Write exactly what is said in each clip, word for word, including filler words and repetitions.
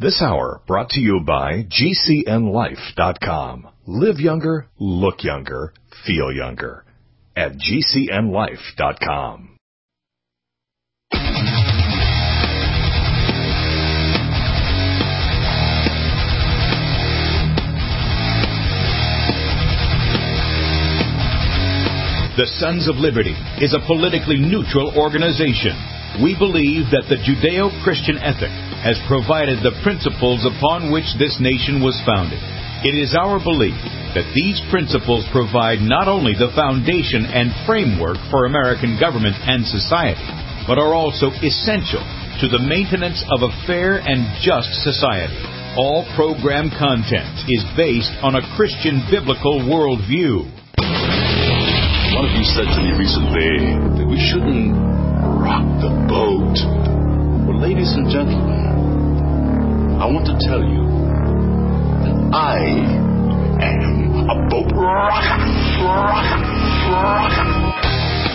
This hour brought to you by G C N life dot com. Live younger, look younger, feel younger at G C N life dot com. The Sons of Liberty is a politically neutral organization. We believe that the Judeo-Christian ethic has provided the principles upon which this nation was founded. It is our belief that these principles provide not only the foundation and framework for American government and society, but are also essential to the maintenance of a fair and just society. All program content is based on a Christian biblical worldview. One of you said to me recently that we shouldn't rock the boat. Well, ladies and gentlemen, I want to tell you that I am a boat rocker, rocker, rocker.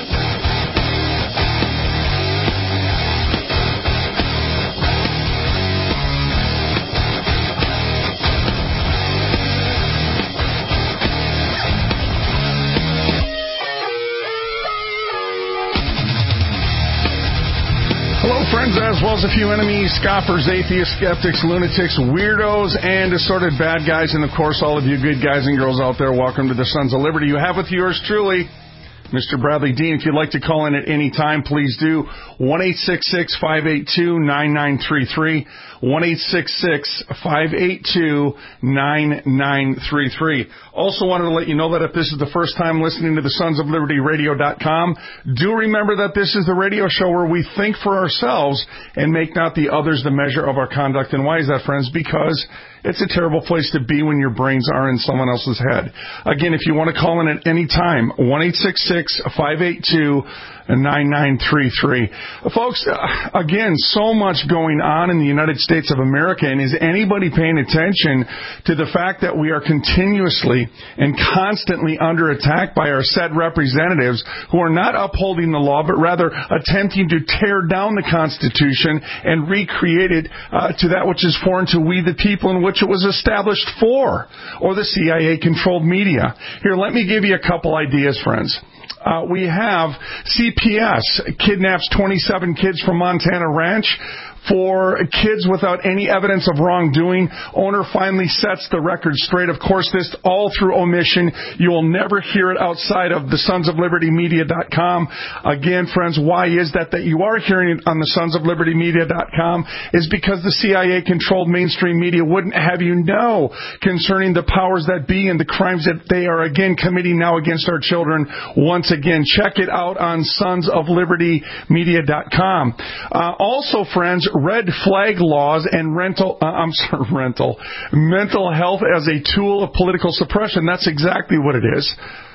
Hello, friends, as well as a few enemies, scoffers, atheists, skeptics, lunatics, weirdos, and assorted bad guys, and, of course, all of you good guys and girls out there. Welcome to the Sons of Liberty. You have with yours truly, Mister Bradley Dean. If you'd like to call in at any time, please do. one eight six six, five eight two, nine nine three three. one eight six six, five eight two, nine nine three three. Also wanted to let you know that if this is the first time listening to the Sons of Liberty Radio dot com, do remember that this is the radio show where we think for ourselves and make not the others the measure of our conduct. And why is that, friends? Because it's a terrible place to be when your brains are in someone else's head. Again, if you want to call in at any time, one eight six six, five eight two, nine nine three three. Folks, again, so much going on in the United States of America, and is anybody paying attention to the fact that we are continuously and constantly under attack by our said representatives who are not upholding the law, but rather attempting to tear down the Constitution and recreate it uh, to that which is foreign to we the people in which it was established for, or the C I A-controlled media. Here, let me give you a couple ideas, friends. Uh, we have C P S kidnaps twenty-seven kids from Montana Ranch for kids without any evidence of wrongdoing. Owner finally sets the record straight. Of course, this all through omission. You will never hear it outside of the Sons of Liberty Media dot com. Again, friends, why is that that you are hearing it on the Sons of Liberty Media dot com is because the C I A-controlled mainstream media wouldn't have you know concerning the powers that be and the crimes that they are, again, committing now against our children. Once again, check it out on Sons of Liberty Media dot com. Uh, also, friends, red flag laws and rental, uh, I'm sorry, rental, mental health as a tool of political suppression. That's exactly what it is.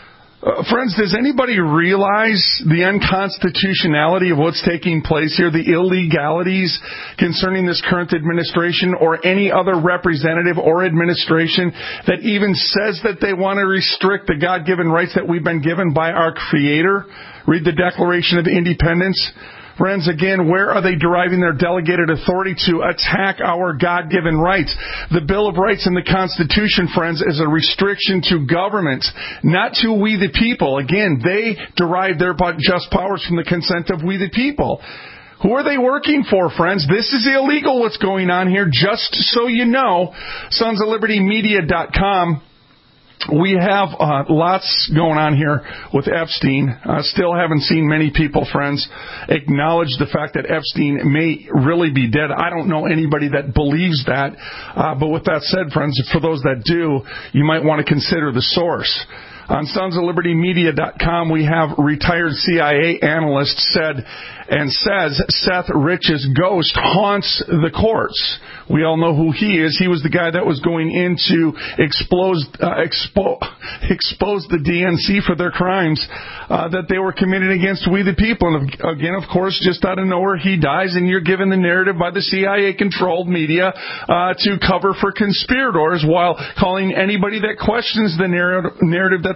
Uh, friends, does anybody realize the unconstitutionality of what's taking place here, the illegalities concerning this current administration or any other representative or administration that even says that they want to restrict the God-given rights that we've been given by our Creator? Read the Declaration of Independence. Friends, again, where are they deriving their delegated authority to attack our God-given rights? The Bill of Rights and the Constitution, friends, is a restriction to government, not to we the people. Again, they derive their just powers from the consent of we the people. Who are they working for, friends? This is illegal what's going on here, just so you know. Sons of Liberty Media dot com. We have uh, lots going on here with Epstein. Uh, still haven't seen many people, friends, acknowledge the fact that Epstein may really be dead. I don't know anybody that believes that. Uh, but with that said, friends, for those that do, you might want to consider the source. On Sons of Liberty Media dot com, we have retired C I A analyst said and says Seth Rich's ghost haunts the courts. We all know who he is. He was the guy that was going in to expose, uh, expo- expose the D N C for their crimes uh, that they were committing against we the people. And again, of course, just out of nowhere, he dies, and you're given the narrative by the C I A-controlled media uh, to cover for conspirators while calling anybody that questions the narrative, narrative that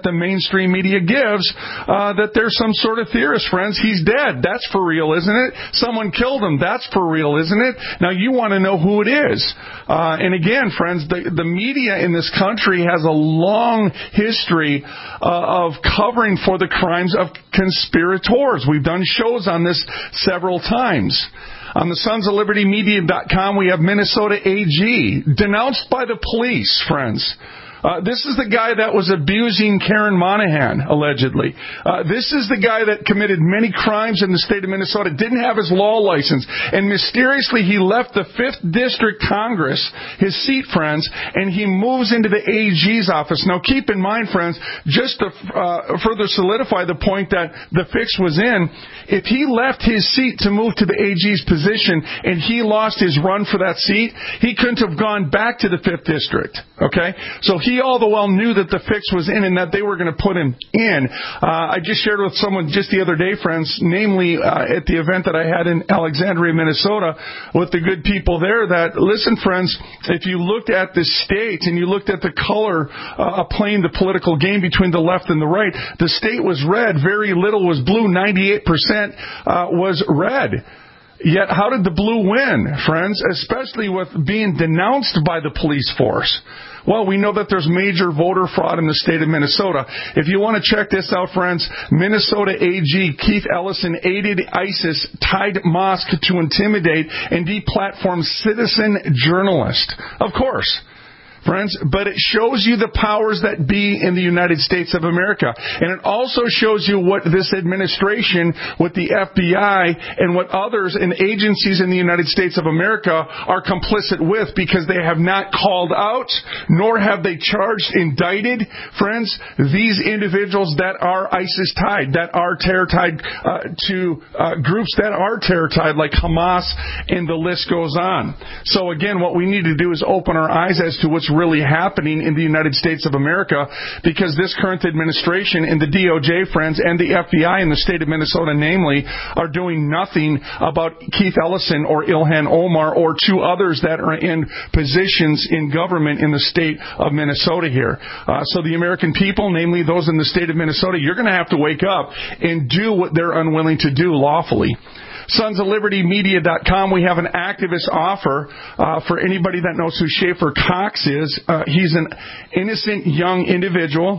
the mainstream media gives, uh, that there's some sort of theorist, friends. He's dead. That's for real, isn't it? Someone killed him. That's for real, isn't it? Now, you want to know who it is. Uh, and again, friends, the, the media in this country has a long history uh, of covering for the crimes of conspirators. We've done shows on this several times. On the Sons of Liberty Media dot com, we have Minnesota A G, denounced by the police, friends. Uh, this is the guy that was abusing Karen Monahan, allegedly. Uh, this is the guy that committed many crimes in the state of Minnesota, didn't have his law license, and mysteriously he left the fifth District Congress, his seat, friends, and he moves into the A G's office. Now, keep in mind, friends, just to uh, further solidify the point that the fix was in, if he left his seat to move to the A G's position and he lost his run for that seat, he couldn't have gone back to the fifth District, okay? So he all the well knew that the fix was in and that they were going to put him in. Uh, I just shared with someone just the other day, friends, namely uh, at the event that I had in Alexandria, Minnesota, with the good people there, that, listen, friends, if you looked at the state and you looked at the color uh, playing the political game between the left and the right, the state was red, very little was blue, ninety-eight percent uh, was red. Yet how did the blue win, friends, especially with being denounced by the police force? Well, we know that there's major voter fraud in the state of Minnesota. If you want to check this out, friends, Minnesota A G Keith Ellison aided ISIS, tied mosque to intimidate and deplatform citizen journalist. Of course. Friends, but it shows you the powers that be in the United States of America. And it also shows you what this administration with the F B I and what others and agencies in the United States of America are complicit with, because they have not called out, nor have they charged, indicted, friends, these individuals that are ISIS tied, that are terror tied uh, to uh, groups that are terror tied, like Hamas, and the list goes on. So again, what we need to do is open our eyes as to what's really happening in the United States of America, because this current administration and the D O J, friends, and the F B I in the state of Minnesota, namely, are doing nothing about Keith Ellison or Ilhan Omar or two others that are in positions in government in the state of Minnesota here. Uh, so the American people, namely those in the state of Minnesota, you're going to have to wake up and do what they're unwilling to do lawfully. Sons of Liberty Media dot com, we have an activist offer uh, for anybody that knows who Schaefer Cox is. Uh, he's an innocent young individual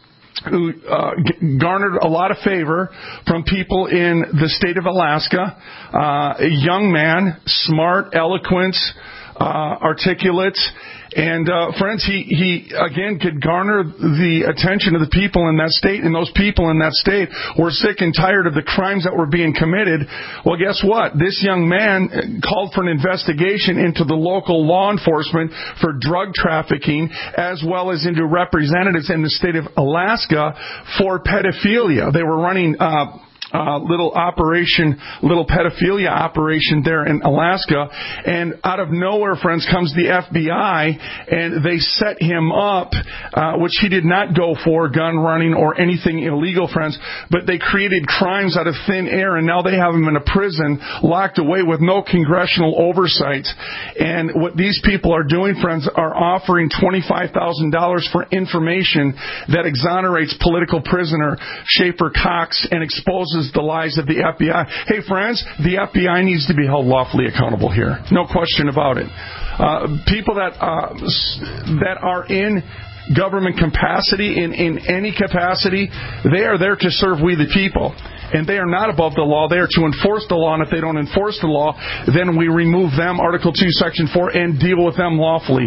who uh, g- garnered a lot of favor from people in the state of Alaska. Uh, a young man, smart, eloquent, uh, articulate. And, uh, friends, he, he, again, could garner the attention of the people in that state, and those people in that state were sick and tired of the crimes that were being committed. Well, guess what? This young man called for an investigation into the local law enforcement for drug trafficking, as well as into representatives in the state of Alaska for pedophilia. They were running, uh, Uh, little operation, little pedophilia operation there in Alaska. And out of nowhere, friends, comes the F B I, and they set him up, uh, which he did not go for, gun running or anything illegal, friends, but they created crimes out of thin air, and now they have him in a prison, locked away with no congressional oversight. And what these people are doing, friends, are offering twenty-five thousand dollars for information that exonerates political prisoner Schaefer Cox and exposes the lies of the F B I. Hey, friends, the F B I needs to be held lawfully accountable here. No question about it. Uh, people that uh, that are in government capacity, in, in any capacity, they are there to serve we the people. And they are not above the law. They are to enforce the law. And if they don't enforce the law, then we remove them, Article two, Section four, and deal with them lawfully,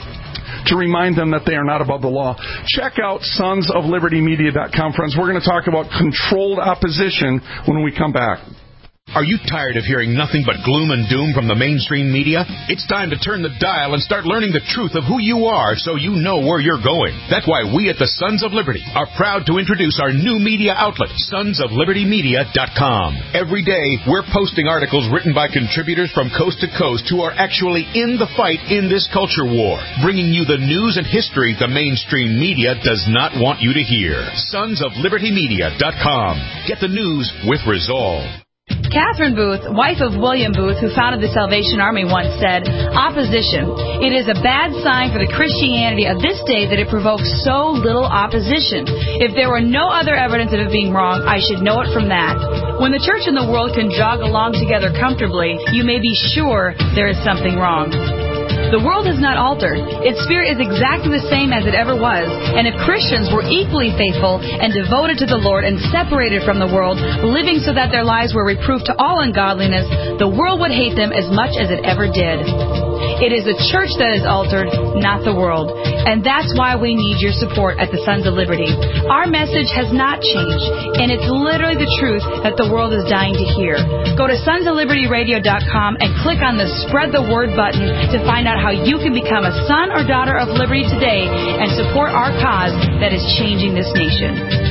to remind them that they are not above the law. Check out Sons of Liberty Media dot com, friends. We're going to talk about controlled opposition when we come back. Are you tired of hearing nothing but gloom and doom from the mainstream media? It's time to turn the dial and start learning the truth of who you are so you know where you're going. That's why we at the Sons of Liberty are proud to introduce our new media outlet, Sons of Liberty Media dot com. Every day, we're posting articles written by contributors from coast to coast who are actually in the fight in this culture war, bringing you the news and history the mainstream media does not want you to hear. Sons of Liberty Media dot com. Get the news with resolve. Catherine Booth, wife of William Booth, who founded the Salvation Army, once said, "Opposition. It is a bad sign for the Christianity of this day that it provokes so little opposition. If there were no other evidence of it being wrong, I should know it from that. When the church and the world can jog along together comfortably, you may be sure there is something wrong." The world has not altered. Its spirit is exactly the same as it ever was. And if Christians were equally faithful and devoted to the Lord and separated from the world, living so that their lives were reproof to all ungodliness, the world would hate them as much as it ever did. It is the church that is altered, not the world. And that's why we need your support at the Sons of Liberty. Our message has not changed, and it's literally the truth that the world is dying to hear. Go to sons of liberty radio dot com and click on the Spread the Word button to find out how you can become a son or daughter of liberty today and support our cause that is changing this nation.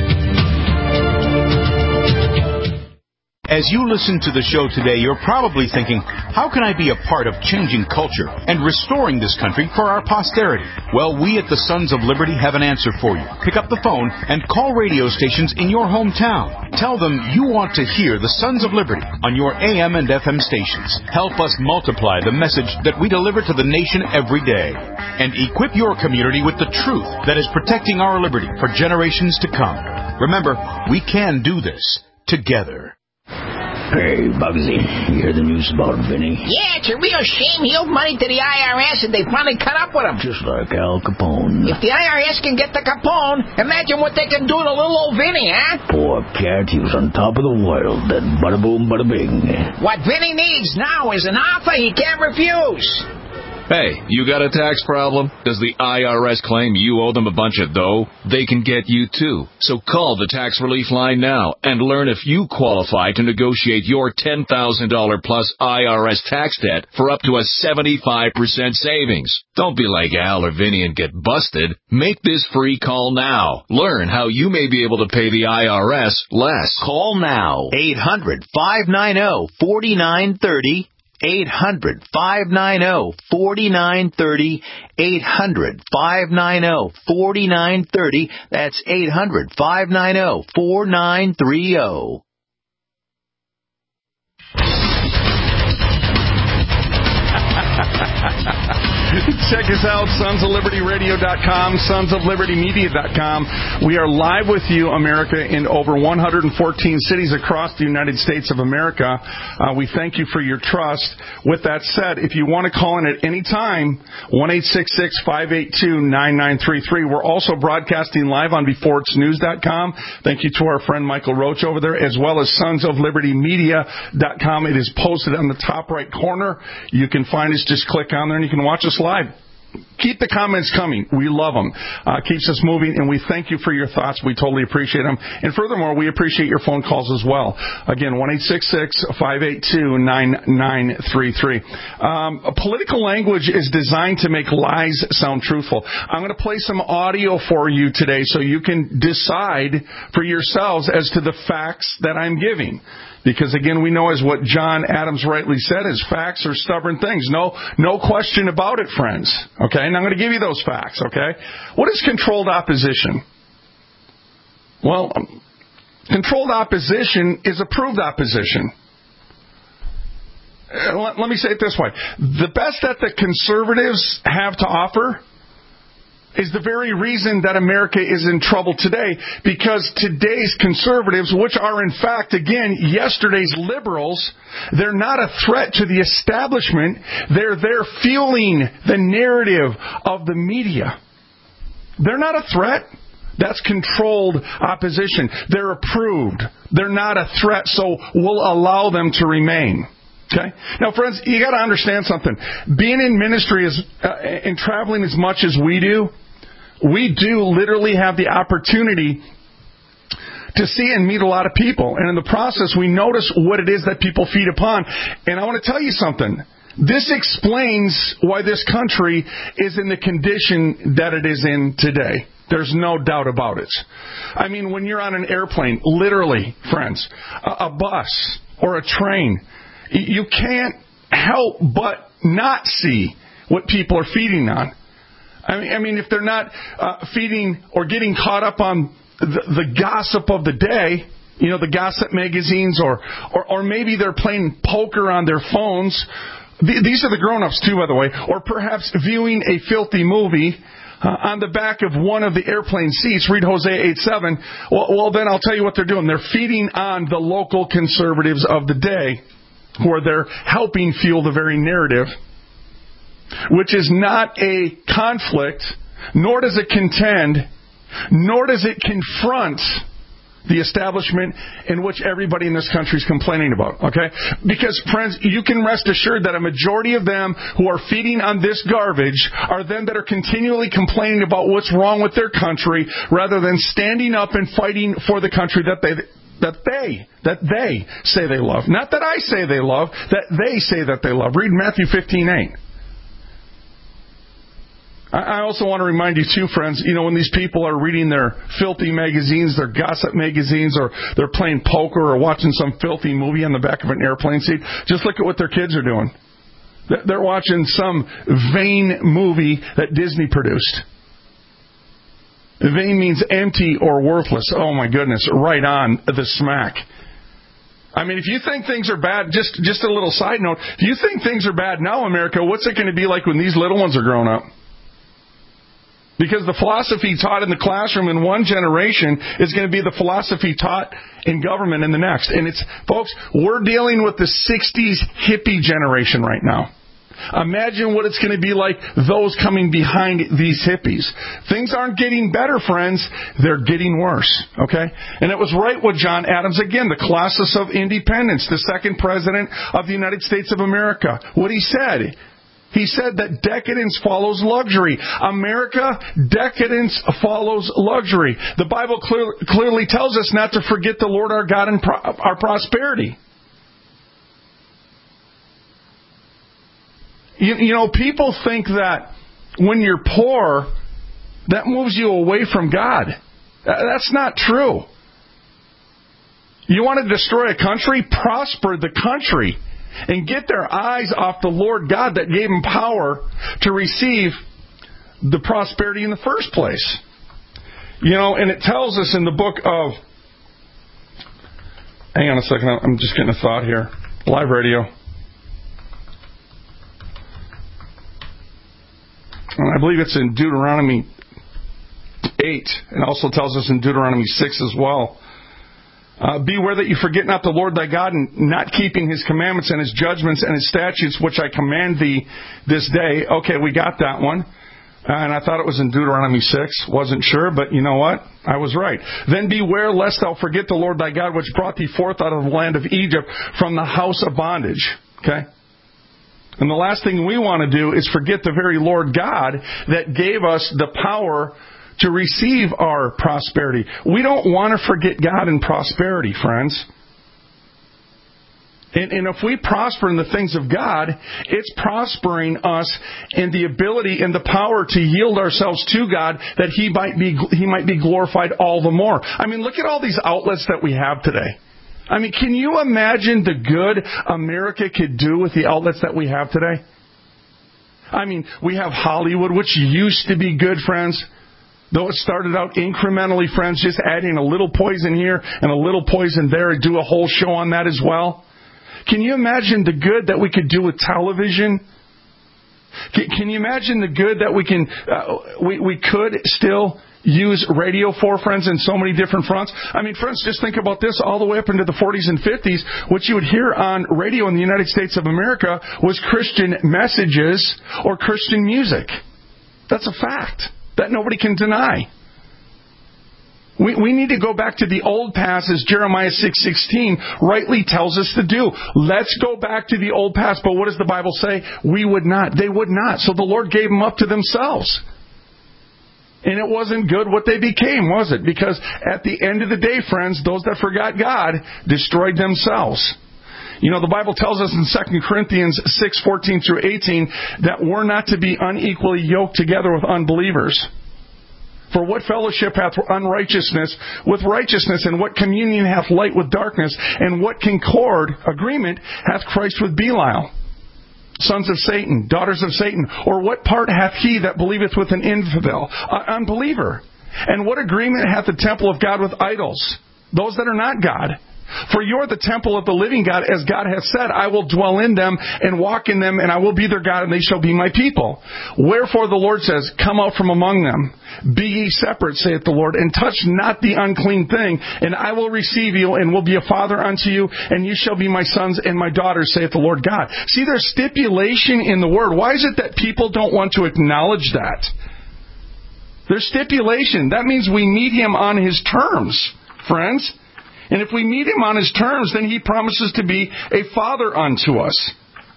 As you listen to the show today, you're probably thinking, how can I be a part of changing culture and restoring this country for our posterity? Well, we at the Sons of Liberty have an answer for you. Pick up the phone and call radio stations in your hometown. Tell them you want to hear the Sons of Liberty on your A M and F M stations. Help us multiply the message that we deliver to the nation every day. And equip your community with the truth that is protecting our liberty for generations to come. Remember, we can do this together. Hey, Bugsy, you hear the news about Vinny? Yeah, it's a real shame. He owed money to the I R S, and they finally cut up with him. Just like Al Capone. If the I R S can get the Capone, imagine what they can do to little old Vinny, huh? Poor cat, he was on top of the world. Then bada boom, bada bing. What Vinny needs now is an offer he can't refuse. Hey, you got a tax problem? Does the I R S claim you owe them a bunch of dough? They can get you too. So call the tax relief line now and learn if you qualify to negotiate your ten thousand dollars plus I R S tax debt for up to a seventy-five percent savings. Don't be like Al or Vinny and get busted. Make this free call now. Learn how you may be able to pay the I R S less. Call now. eight hundred, five nine zero, four nine three zero. eight hundred, five nine zero, four nine three zero. eight hundred, five nine zero, four nine three zero. That's eight hundred, five nine zero, four nine three zero. Check us out, sons of liberty radio dot com, sons of liberty media dot com. We are live with you, America, in over one hundred fourteen cities across the United States of America. Uh, we thank you for your trust. With that said, if you want to call in at any time, one eight six six, five eight two, nine nine three three. We're also broadcasting live on before it's news dot com. Thank you to our friend Michael Roach over there, as well as sons of liberty media dot com. It is posted on the top right corner. You can find us. Just click on there and you can watch us live. Keep the comments coming. We love them. Uh, keeps us moving, and we thank you for your thoughts. We totally appreciate them. And furthermore, we appreciate your phone calls as well. Again, one eight six six, five eight two, nine nine three three. Um, political language is designed to make lies sound truthful. I'm going to play some audio for you today so you can decide for yourselves as to the facts that I'm giving. Because, again, we know, as what John Adams rightly said, is facts are stubborn things. No no question about it, friends. Okay? And I'm going to give you those facts, okay? What is controlled opposition? Well, um, controlled opposition is approved opposition. Uh, let, let me say it this way. The best that the conservatives have to offer is the very reason that America is in trouble today, because today's conservatives, which are in fact, again, yesterday's liberals, they're not a threat to the establishment. They're there fueling the narrative of the media. They're not a threat. That's controlled opposition. They're approved. They're not a threat, so we'll allow them to remain. Okay? Now, friends, you got to understand something. Being in ministry is, uh, and traveling as much as we do, we do literally have the opportunity to see and meet a lot of people. And in the process, we notice what it is that people feed upon. And I want to tell you something. This explains why this country is in the condition that it is in today. There's no doubt about it. I mean, when you're on an airplane, literally, friends, a, a bus or a train, you can't help but not see what people are feeding on. I mean, I mean, if they're not uh, feeding or getting caught up on the, the gossip of the day, You know, the gossip magazines, or, or, or maybe they're playing poker on their phones. These are the grown-ups too, by the way. Or perhaps viewing a filthy movie uh, on the back of one of the airplane seats. Read Hosea eight seven. Well, well, then I'll tell you what they're doing. They're feeding on the local conservatives of the day, where they're helping fuel the very narrative, which is not a conflict, nor does it contend, nor does it confront the establishment in which everybody in this country is complaining about, okay? Because, friends, you can rest assured that a majority of them who are feeding on this garbage are them that are continually complaining about what's wrong with their country, rather than standing up and fighting for the country that they that they that they say they love. Not that I say they love, that they say that they love. Read Matthew fifteen eight. I also want to remind you too, friends, you know, when these people are reading their filthy magazines, their gossip magazines, or they're playing poker or watching some filthy movie on the back of an airplane seat, just look at what their kids are doing. They're watching some vain movie that Disney produced. Vain means empty or worthless. Oh my goodness, right on the smack. I mean, if you think things are bad, just, just a little side note, if you think things are bad now, America, what's it going to be like when these little ones are grown up? Because the philosophy taught in the classroom in one generation is going to be the philosophy taught in government in the next. And it's, folks, we're dealing with the sixties hippie generation right now. Imagine what it's going to be like those coming behind these hippies. Things aren't getting better, friends. They're getting worse, okay? And it was right with John Adams, again, the Colossus of Independence, the second president of the United States of America. What he said... He said that decadence follows luxury. America, decadence follows luxury. The Bible clear, clearly tells us not to forget the Lord our God and pro, our prosperity. You, you know, people think that when you're poor, that moves you away from God. That's not true. You want to destroy a country? Prosper the country. And get their eyes off the Lord God that gave them power to receive the prosperity in the first place. You know, and it tells us in the book of... Hang on a second, I'm just getting a thought here. Live radio. And I believe it's in Deuteronomy eight. It also tells us in Deuteronomy six as well. Uh, beware that you forget not the Lord thy God, and not keeping his commandments and his judgments and his statutes, which I command thee this day. Okay, we got that one. Uh, and I thought it was in Deuteronomy six. Wasn't sure, but you know what? I was right. Then beware lest thou forget the Lord thy God, which brought thee forth out of the land of Egypt from the house of bondage. Okay? And the last thing we want to do is forget the very Lord God that gave us the power to receive our prosperity. We don't want to forget God in prosperity, friends. And, and if we prosper in the things of God, it's prospering us in the ability and the power to yield ourselves to God, that He might be He might be glorified all the more. I mean, look at all these outlets that we have today. I mean, can you imagine the good America could do with the outlets that we have today? I mean, we have Hollywood, which used to be good, friends. Though it started out incrementally, friends, just adding a little poison here and a little poison there, and do a whole show on that as well. Can you imagine the good that we could do with television? Can, can you imagine the good that we can uh, we we could still use radio for, friends, in so many different fronts? I mean, friends, just think about this. All the way up into the forties and fifties, what you would hear on radio in the United States of America was Christian messages or Christian music. That's a fact that nobody can deny. We we need to go back to the old past, as Jeremiah six sixteen rightly tells us to do. Let's go back to the old past. But what does the Bible say? We would not. They would not. So the Lord gave them up to themselves. And it wasn't good what they became, was it? Because at the end of the day, friends, those that forgot God destroyed themselves. You know, the Bible tells us in Second Corinthians six fourteen through eighteen that we're not to be unequally yoked together with unbelievers. For what fellowship hath unrighteousness with righteousness, and what communion hath light with darkness, and what concord, agreement, hath Christ with Belial? Sons of Satan, daughters of Satan, or what part hath he that believeth with an infidel, an unbeliever? And what agreement hath the temple of God with idols? those that are not God. For you are the temple of the living God, as God hath said, I will dwell in them and walk in them, and I will be their God, and they shall be my people. Wherefore the Lord says, come out from among them. Be ye separate, saith the Lord, and touch not the unclean thing, and I will receive you, and will be a father unto you, and you shall be my sons and my daughters, saith the Lord God. See, there's stipulation in the Word. Why is it that people don't want to acknowledge that? There's stipulation. That means we meet Him on His terms, friends. And if we meet Him on His terms, then He promises to be a father unto us.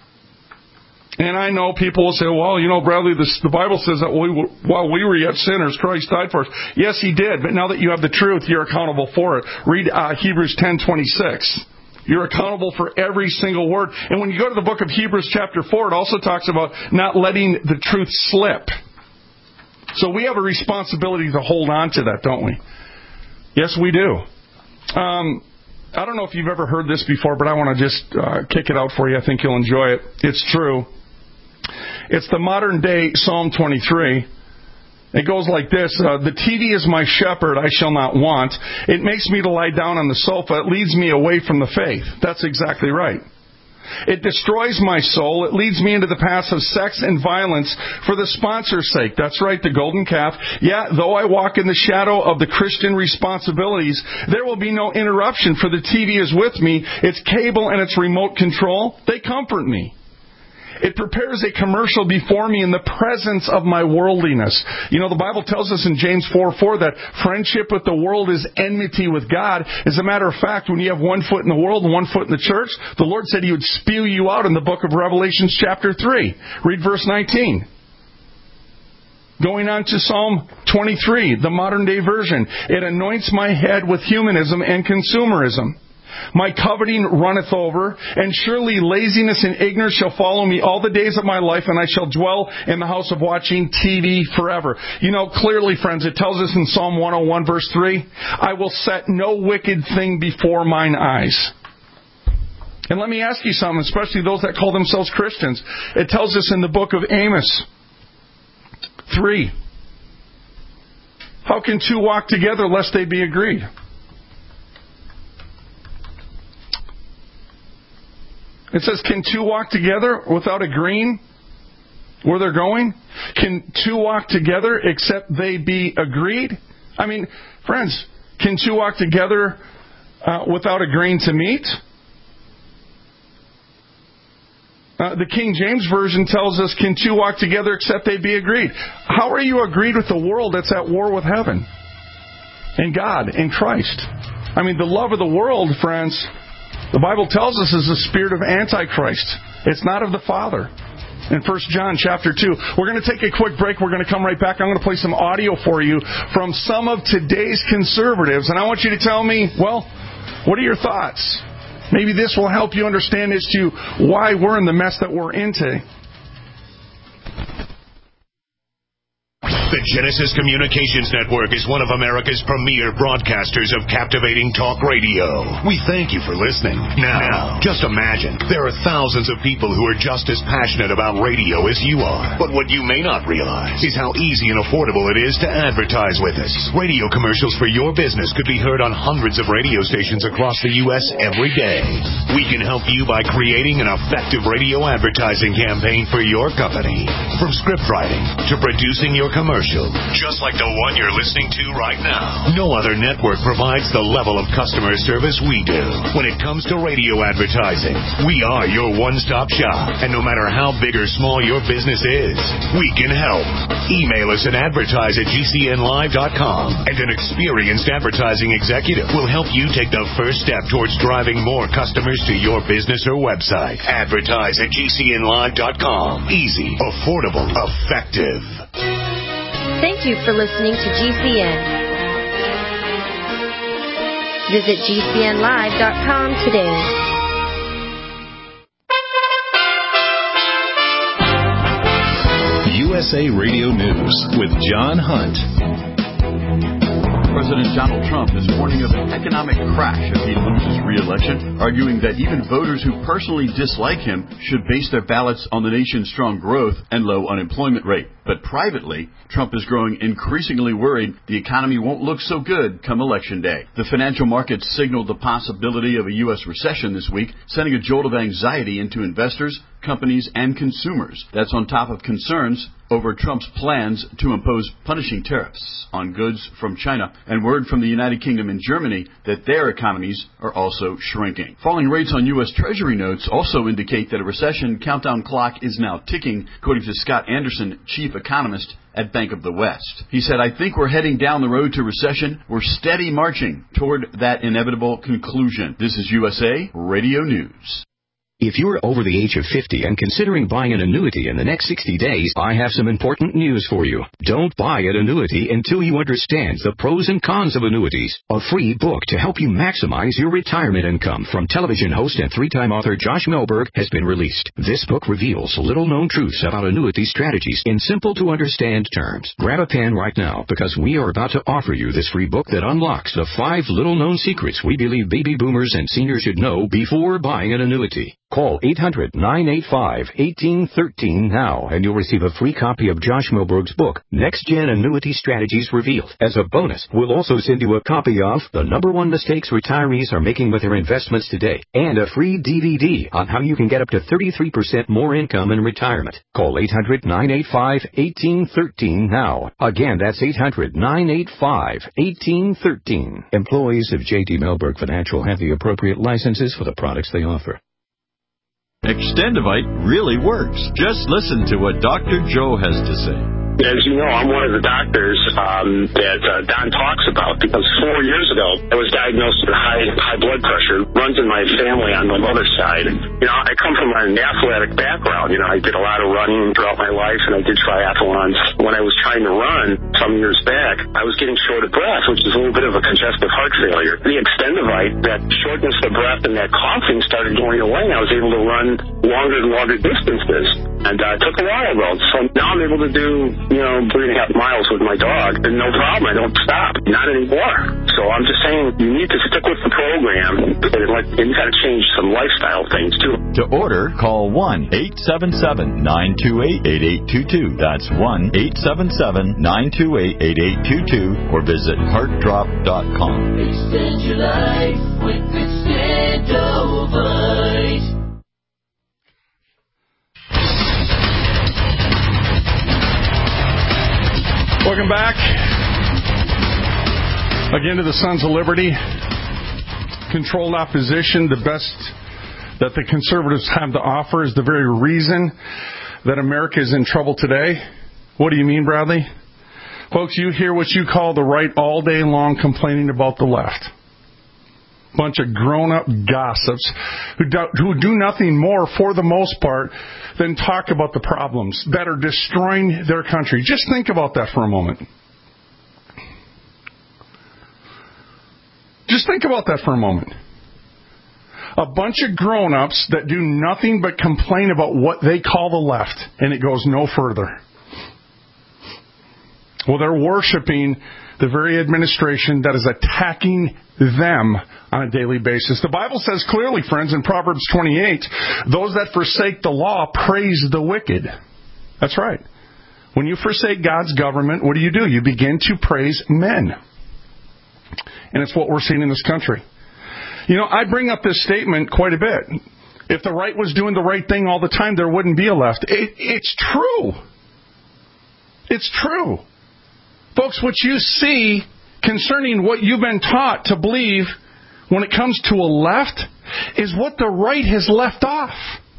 And I know people will say, well, you know, Bradley, this, the Bible says that we were, while we were yet sinners, Christ died for us. Yes, He did. But now that you have the truth, you're accountable for it. Read uh, Hebrews ten twenty-six. You're accountable for every single word. And when you go to the book of Hebrews chapter four, it also talks about not letting the truth slip. So we have a responsibility to hold on to that, don't we? Yes, we do. Um, I don't know if you've ever heard this before, but I want to just uh, kick it out for you. I think you'll enjoy it. It's true. It's the modern day Psalm twenty-three. It goes like this. Uh, the T V is my shepherd, I shall not want. It makes me to lie down on the sofa. It leads me away from the faith. That's exactly right. It destroys my soul. It leads me into the paths of sex and violence for the sponsor's sake. That's right, the golden calf. Yeah, though I walk in the shadow of the Christian responsibilities, there will be no interruption, for the T V is with me. Its cable and its remote control, they comfort me. It prepares a commercial before me in the presence of my worldliness. You know, the Bible tells us in James four four that friendship with the world is enmity with God. As a matter of fact, when you have one foot in the world and one foot in the church, the Lord said He would spew you out in the book of Revelation chapter three. Read verse nineteen. Going on to Psalm twenty-three, the modern day version. It anoints my head with humanism and consumerism. My coveting runneth over, and surely laziness and ignorance shall follow me all the days of my life, and I shall dwell in the house of watching T V forever. You know, clearly, friends, it tells us in Psalm one oh one, verse three, I will set no wicked thing before mine eyes. And let me ask you something, especially those that call themselves Christians. It tells us in the book of Amos three, how can two walk together lest they be agreed? It says, can two walk together without agreeing where they're going? Can two walk together except they be agreed? I mean, friends, can two walk together uh, without agreeing to meet? Uh, the King James Version tells us, can two walk together except they be agreed? How are you agreed with the world that's at war with heaven and God and Christ? I mean, the love of the world, friends, the Bible tells us is the spirit of Antichrist. It's not of the Father. In First John chapter two. We're going to take a quick break. We're going to come right back. I'm going to play some audio for you from some of today's conservatives. And I want you to tell me, well, what are your thoughts? Maybe this will help you understand as to why we're in the mess that we're in today. The Genesis Communications Network is one of America's premier broadcasters of captivating talk radio. We thank you for listening. Now, just imagine, there are thousands of people who are just as passionate about radio as you are. But what you may not realize is how easy and affordable it is to advertise with us. Radio commercials for your business could be heard on hundreds of radio stations across the U S every day. We can help you by creating an effective radio advertising campaign for your company. From script writing to producing your commercial, just like the one you're listening to right now. No other network provides the level of customer service we do. When it comes to radio advertising, we are your one-stop shop. And no matter how big or small your business is, we can help. Email us at advertise at G C N live dot com, and an experienced advertising executive will help you take the first step towards driving more customers to your business or website. Advertise at G C N live dot com. Easy, affordable, effective. Thank you for listening to G C N. Visit G C N live dot com today. U S A Radio News with John Hunt. President Donald Trump is warning of an economic crash if he loses re-election, arguing that even voters who personally dislike him should base their ballots on the nation's strong growth and low unemployment rate. But privately, Trump is growing increasingly worried the economy won't look so good come Election Day. The financial markets signaled the possibility of a U S recession this week, sending a jolt of anxiety into investors, companies, and consumers. That's on top of concerns over Trump's plans to impose punishing tariffs on goods from China and word from the United Kingdom and Germany that their economies are also shrinking. Falling rates on U S Treasury notes also indicate that a recession countdown clock is now ticking, according to Scott Anderson, chief economist at Bank of the West. He said, I think we're heading down the road to recession. We're steady marching toward that inevitable conclusion. This is U S A Radio News. If you're over the age of fifty and considering buying an annuity in the next sixty days, I have some important news for you. Don't buy an annuity until you understand the pros and cons of annuities. A free book to help you maximize your retirement income from television host and three-time author Josh Melberg has been released. This book reveals little-known truths about annuity strategies in simple-to-understand terms. Grab a pen right now because we are about to offer you this free book that unlocks the five little-known secrets we believe baby boomers and seniors should know before buying an annuity. Call eight hundred, nine eight five, one eight one three now, and you'll receive a free copy of Josh Melberg's book, Next Gen Annuity Strategies Revealed. As a bonus, we'll also send you a copy of The Number One Mistakes Retirees Are Making with Their Investments Today, and a free D V D on how you can get up to thirty-three percent more income in retirement. Call eight hundred, nine eight five, one eight one three now. Again, that's eight hundred, nine eight five, one eight one three. Employees of J D Melberg Financial have the appropriate licenses for the products they offer. Extendivite really works. Just listen to what Doctor Joe has to say. As you know, I'm one of the doctors um, that uh, Don talks about because four years ago I was diagnosed with high high blood pressure. Runs in my family on my mother's side. You know, I come from an athletic background. You know, I did a lot of running throughout my life, and I did triathlons. When I was trying to run some years back, I was getting short of breath, which is a little bit of a congestive heart failure. The Extendivite, that shortness of breath and that coughing started going away. I was able to run longer and longer distances, and uh, it took a while though. So now I'm able to do, you know, three and a half miles with my dog, and no problem. I don't stop. Not anymore. So I'm just saying you need to stick with the program, and, like, and you got to change some lifestyle things too. To order, call one eight seven seven, nine two eight, eight eight two two. That's one eight seven seven, nine two eight, eight eight two two, or visit heart drop dot com. Extend your life with Extendivite. Welcome back again to the Sons of Liberty. Controlled opposition, the best that the conservatives have to offer, is the very reason that America is in trouble today. What do you mean, Bradley? Folks, you hear what you call the right all day long complaining about the left. Bunch of grown-up gossips who do, who do nothing more, for the most part, than talk about the problems that are destroying their country. Just think about that for a moment. Just think about that for a moment. A bunch of grown-ups that do nothing but complain about what they call the left, and it goes no further. Well, they're worshiping the very administration that is attacking them on a daily basis. The Bible says clearly, friends, in Proverbs twenty-eight, those that forsake the law praise the wicked. That's right. When you forsake God's government, what do you do? You begin to praise men. And it's what we're seeing in this country. You know, I bring up this statement quite a bit. If the right was doing the right thing all the time, there wouldn't be a left. It, it's true. It's true. Folks, what you see concerning what you've been taught to believe when it comes to a left is what the right has left off.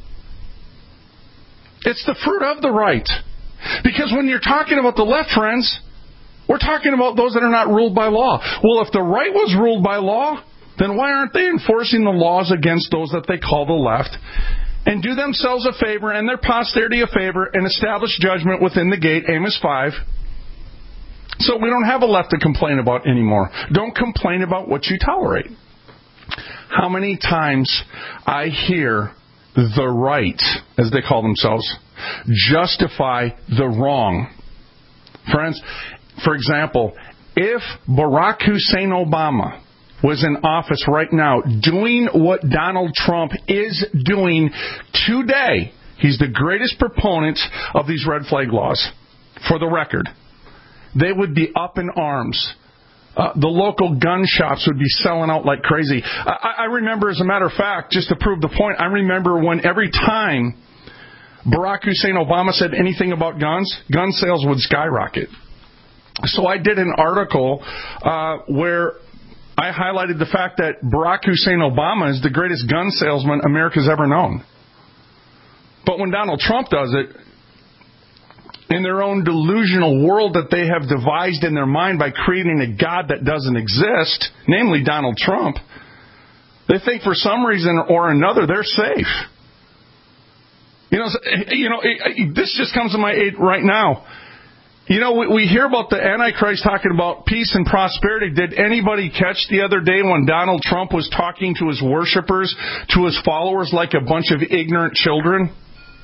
It's the fruit of the right. Because when you're talking about the left, friends, we're talking about those that are not ruled by law. Well, if the right was ruled by law, then why aren't they enforcing the laws against those that they call the left and do themselves a favor and their posterity a favor and establish judgment within the gate, Amos five? So we don't have a left to complain about anymore. Don't complain about what you tolerate. How many times I hear the right, as they call themselves, justify the wrong. Friends, for example, if Barack Hussein Obama was in office right now doing what Donald Trump is doing today, he's the greatest proponent of these red flag laws. for the record. They would be up in arms. Uh, the local gun shops would be selling out like crazy. I, I remember, as a matter of fact, just to prove the point, I remember when every time Barack Hussein Obama said anything about guns, gun sales would skyrocket. So I did an article uh, where I highlighted the fact that Barack Hussein Obama is the greatest gun salesman America's ever known. But when Donald Trump does it, in their own delusional world that they have devised in their mind by creating a God that doesn't exist, namely Donald Trump, they think for some reason or another they're safe. You know, you know, this just comes to my aid right now. You know, we, we hear about the Antichrist talking about peace and prosperity. Did anybody catch the other day when Donald Trump was talking to his worshipers, to his followers, like a bunch of ignorant children?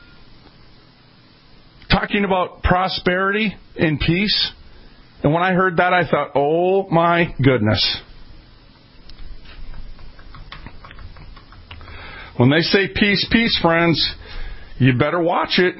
Talking about prosperity and peace. And when I heard that, I thought, oh my goodness. When they say peace, peace, friends, you better watch it.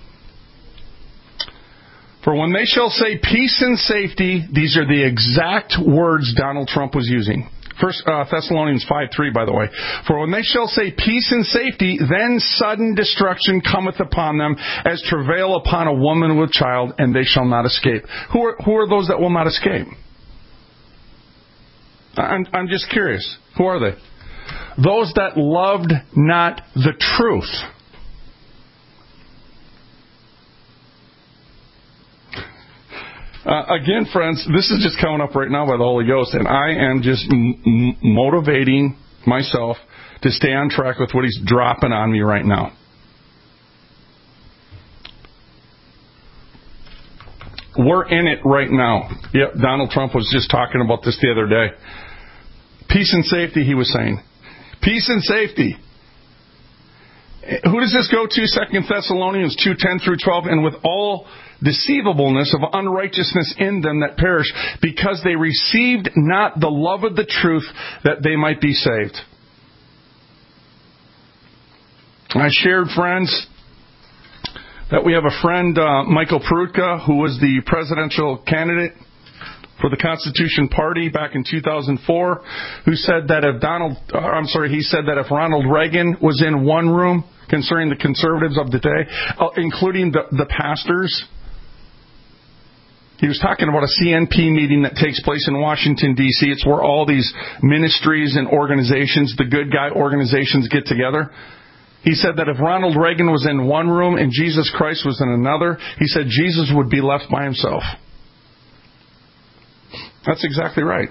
For when they shall say peace and safety, these are the exact words Donald Trump was using. First uh, Thessalonians five three, by the way. For when they shall say peace and safety, then sudden destruction cometh upon them, as travail upon a woman with child, and they shall not escape. Who are, who are those that will not escape? I'm, I'm just curious. Who are they? Those that loved not the truth. Uh, again, friends, this is just coming up right now by the Holy Ghost, and I am just m- m- motivating myself to stay on track with what He's dropping on me right now. We're in it right now. Yep, Donald Trump was just talking about this the other day. Peace and safety, he was saying. Peace and safety. Who does this go to? Second Thessalonians two ten through twelve. And with all deceivableness of unrighteousness in them that perish, because they received not the love of the truth, that they might be saved. I shared, friends, that we have a friend, uh, Michael Peroutka, who was the presidential candidate for the Constitution Party back in two thousand four, who said that if Donald, uh, I'm sorry, he said that if Ronald Reagan was in one room concerning the conservatives of the day, uh, including the, the pastors, he was talking about a C N P meeting that takes place in Washington, D C It's where all these ministries and organizations, the good guy organizations, get together. He said that if Ronald Reagan was in one room and Jesus Christ was in another, he said Jesus would be left by himself. That's exactly right.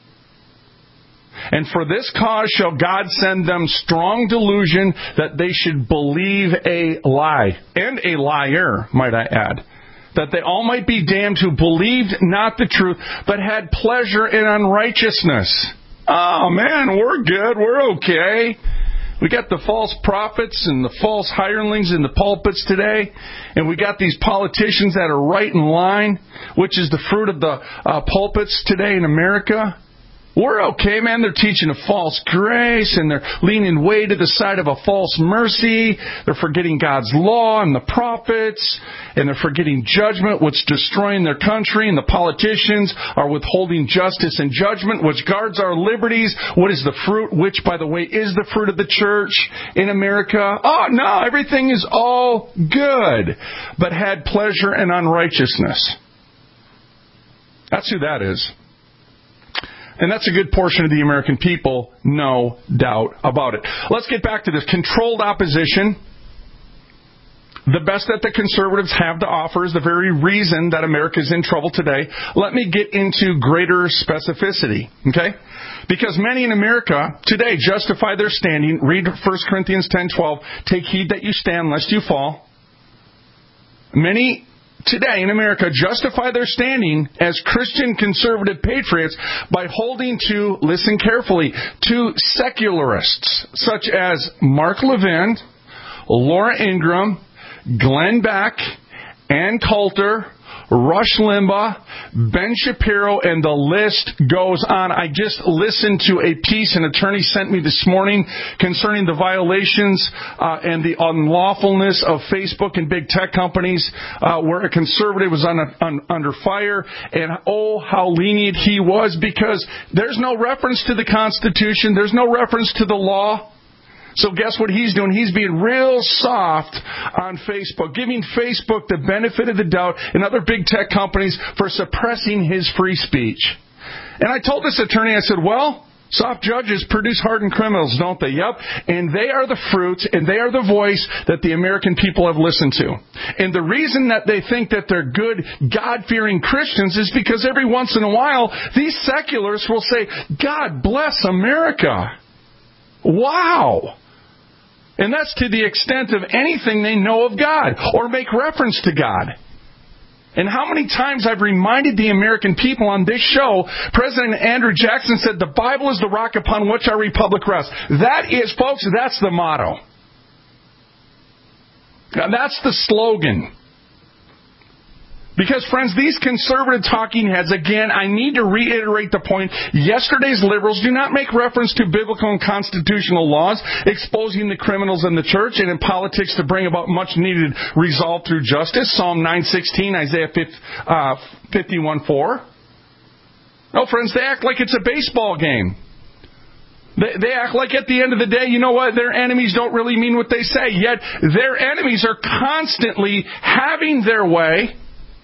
And for this cause shall God send them strong delusion, that they should believe a lie, and a liar, might I add, that they all might be damned who believed not the truth, but had pleasure in unrighteousness. Oh man, we're good, we're okay. We got the false prophets and the false hirelings in the pulpits today, and we got these politicians that are right in line, which is the fruit of the uh, pulpits today in America. We're okay, man. They're teaching a false grace, and they're leaning way to the side of a false mercy. They're forgetting God's law and the prophets, and they're forgetting judgment, which is destroying their country, and the politicians are withholding justice and judgment, which guards our liberties. What is the fruit, which, by the way, is the fruit of the church in America? Oh, no, everything is all good, but had pleasure in unrighteousness. That's who that is. And that's a good portion of the American people, no doubt about it. Let's get back to this. Controlled opposition. The best that the conservatives have to offer is the very reason that America is in trouble today. Let me get into greater specificity, okay? Because many in America today justify their standing. Read First Corinthians ten twelve. Take heed that you stand, lest you fall. Many today in America justify their standing as Christian conservative patriots by holding to, listen carefully, to secularists such as Mark Levin, Laura Ingraham, Glenn Beck, Ann Coulter, Rush Limbaugh, Ben Shapiro, and the list goes on. I just listened to a piece an attorney sent me this morning concerning the violations uh, and the unlawfulness of Facebook and big tech companies uh, where a conservative was on a, on, under fire. And oh, how lenient he was, because there's no reference to the Constitution. There's no reference to the law. So guess what he's doing? He's being real soft on Facebook, giving Facebook the benefit of the doubt and other big tech companies for suppressing his free speech. And I told this attorney, I said, well, soft judges produce hardened criminals, don't they? Yep. And they are the fruit and they are the voice that the American people have listened to. And the reason that they think that they're good, God-fearing Christians is because every once in a while, these seculars will say, God bless America. Wow. And that's to the extent of anything they know of God or make reference to God. And how many times I've reminded the American people on this show, President Andrew Jackson said, the Bible is the rock upon which our republic rests. That is, folks, that's the motto. Now, that's the slogan. Because, friends, these conservative talking heads, again, I need to reiterate the point. Yesterday's liberals do not make reference to biblical and constitutional laws exposing the criminals in the church and in politics to bring about much-needed resolve through justice. Psalm nine sixteen, Isaiah fifty-one four. No, friends, they act like it's a baseball game. They, they act like at the end of the day, you know what, their enemies don't really mean what they say. Yet their enemies are constantly having their way.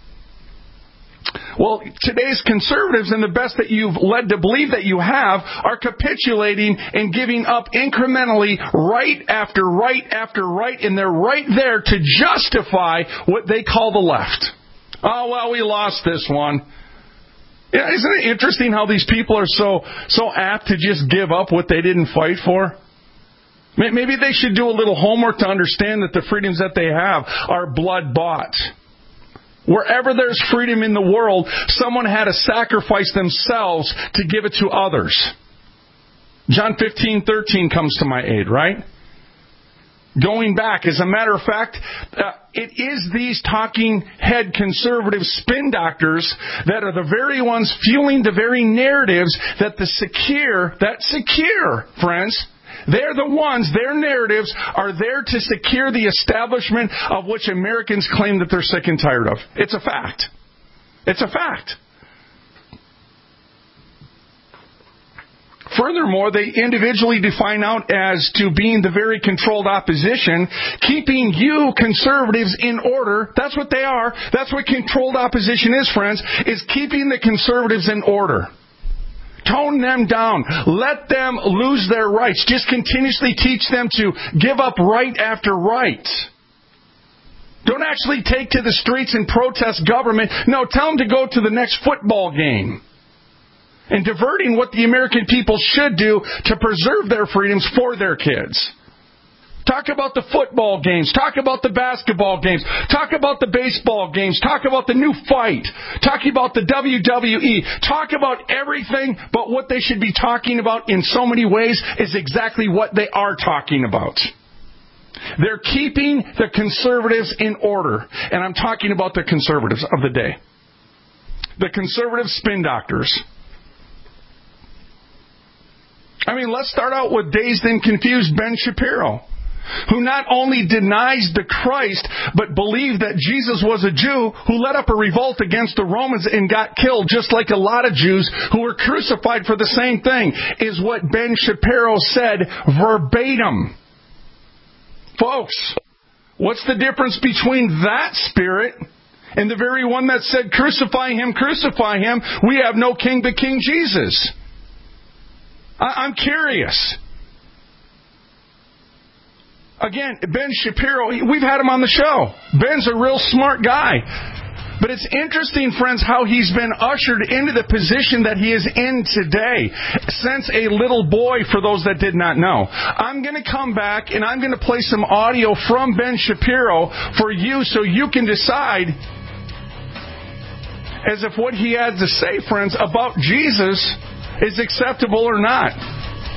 Well, today's conservatives, and the best that you've led to believe that you have, are capitulating and giving up incrementally right after right after right, and they're right there to justify what they call the left. Oh, well, we lost this one. Yeah, isn't it interesting how these people are so so apt to just give up what they didn't fight for? Maybe they should do a little homework to understand that the freedoms that they have are blood-bought. Wherever there's freedom in the world, someone had to sacrifice themselves to give it to others. John fifteen thirteen comes to my aid, right? Going back, as a matter of fact, uh, it is these talking head conservative spin doctors that are the very ones fueling the very narratives that the secure, that secure, friends, they're the ones, their narratives are there to secure the establishment of which Americans claim that they're sick and tired of. It's a fact. It's a fact. Furthermore, they individually define out as to being the very controlled opposition, keeping you conservatives in order. That's what they are. That's what controlled opposition is, friends, is keeping the conservatives in order. Tone them down. Let them lose their rights. Just continuously teach them to give up right after right. Don't actually take to the streets and protest government. No, tell them to go to the next football game. And diverting what the American people should do to preserve their freedoms for their kids. Talk about the football games. Talk about the basketball games. Talk about the baseball games. Talk about the new fight. Talk about the W W E. Talk about everything, but what they should be talking about in so many ways is exactly what they are talking about. They're keeping the conservatives in order. And I'm talking about the conservatives of the day. The conservative spin doctors. I mean, let's start out with dazed and confused Ben Shapiro, who not only denies the Christ, but believed that Jesus was a Jew who led up a revolt against the Romans and got killed, just like a lot of Jews who were crucified for the same thing, is what Ben Shapiro said verbatim. Folks, what's the difference between that spirit and the very one that said, crucify him, crucify him, we have no king but King Jesus? I- I'm curious. Again, Ben Shapiro, we've had him on the show. Ben's a real smart guy. But it's interesting, friends, how he's been ushered into the position that he is in today since a little boy, for those that did not know. I'm going to come back and I'm going to play some audio from Ben Shapiro for you so you can decide as if what he had to say, friends, about Jesus is acceptable or not.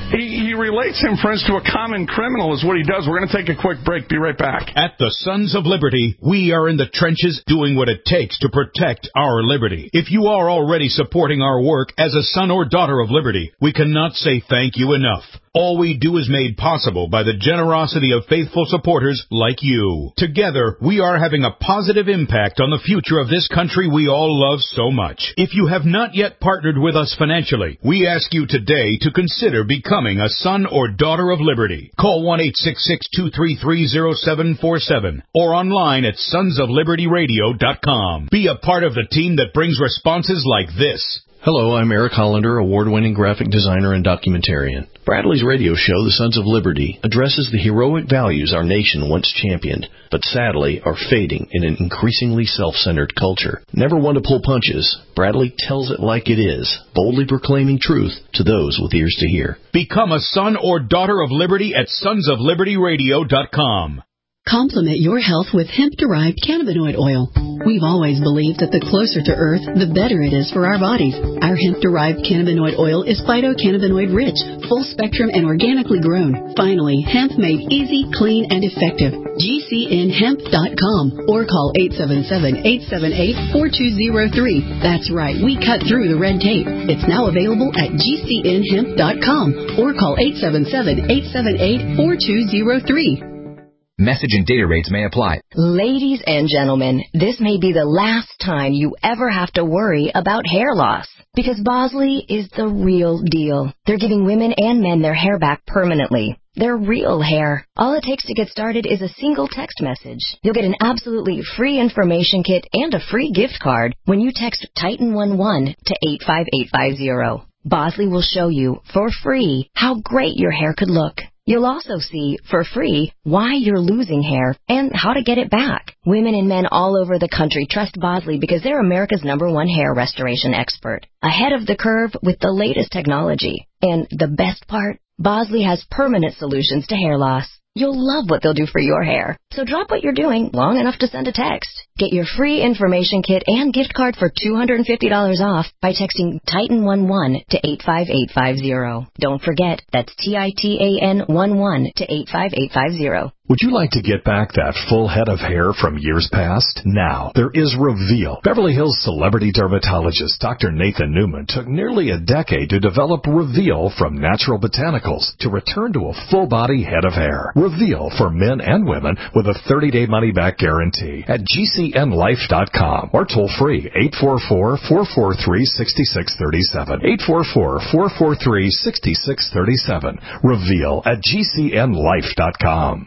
He, he relates him, friends, to a common criminal is what he does. We're going to take a quick break. Be right back. At the Sons of Liberty, we are in the trenches doing what it takes to protect our liberty. If you are already supporting our work as a son or daughter of liberty, we cannot say thank you enough. All we do is made possible by the generosity of faithful supporters like you. Together, we are having a positive impact on the future of this country we all love so much. If you have not yet partnered with us financially, we ask you today to consider becoming a son or daughter of liberty. Call one eight six six, two three three, zero seven four seven or online at sons of liberty radio dot com. Be a part of the team that brings responses like this. Hello, I'm Eric Hollander, award-winning graphic designer and documentarian. Bradley's radio show, The Sons of Liberty, addresses the heroic values our nation once championed, but sadly are fading in an increasingly self-centered culture. Never one to pull punches, Bradley tells it like it is, boldly proclaiming truth to those with ears to hear. Become a son or daughter of liberty at sons of liberty radio dot com. Complement your health with hemp-derived cannabinoid oil. We've always believed that the closer to Earth, the better it is for our bodies. Our hemp-derived cannabinoid oil is phytocannabinoid-rich, full-spectrum, and organically grown. Finally, hemp made easy, clean, and effective. G C N hemp dot com or call eight seven seven, eight seven eight, four two zero three. That's right, we cut through the red tape. It's now available at G C N hemp dot com or call eight seven seven, eight seven eight, four two zero three. Message and data rates may apply. Ladies and gentlemen, this may be the last time you ever have to worry about hair loss. Because Bosley is the real deal. They're giving women and men their hair back permanently. Their real hair. All it takes to get started is a single text message. You'll get an absolutely free information kit and a free gift card when you text Titan eleven to eight five eight five zero. Bosley will show you, for free, how great your hair could look. You'll also see, for free, why you're losing hair and how to get it back. Women and men all over the country trust Bosley because they're America's number one hair restoration expert. Ahead of the curve with the latest technology. And the best part? Bosley has permanent solutions to hair loss. You'll love what they'll do for your hair. So drop what you're doing long enough to send a text. Get your free information kit and gift card for two hundred fifty dollars off by texting Titan eleven to eight five eight five zero. Don't forget, that's T I T A N eleven to eight five eight five zero. Would you like to get back that full head of hair from years past? Now, there is Reveal. Beverly Hills celebrity dermatologist Doctor Nathan Newman took nearly a decade to develop Reveal from natural botanicals to return to a full-body head of hair. Reveal for men and women with a thirty-day money-back guarantee at G C N life dot com or toll-free eight four four, four four three, six six three seven. eight four four, four four three, six six three seven. Reveal at G C N life dot com.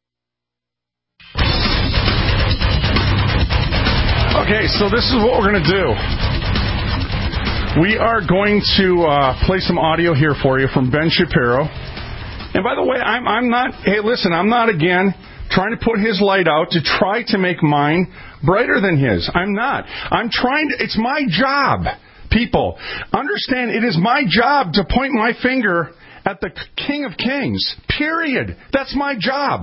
Okay, so this is what we're going to do. We are going to uh, play some audio here for you from Ben Shapiro. And by the way, I'm, I'm not, hey, listen, I'm not, again, trying to put his light out to try to make mine brighter than his. I'm not. I'm trying to, it's my job, people. Understand, it is my job to point my finger at the King of Kings, period. That's my job.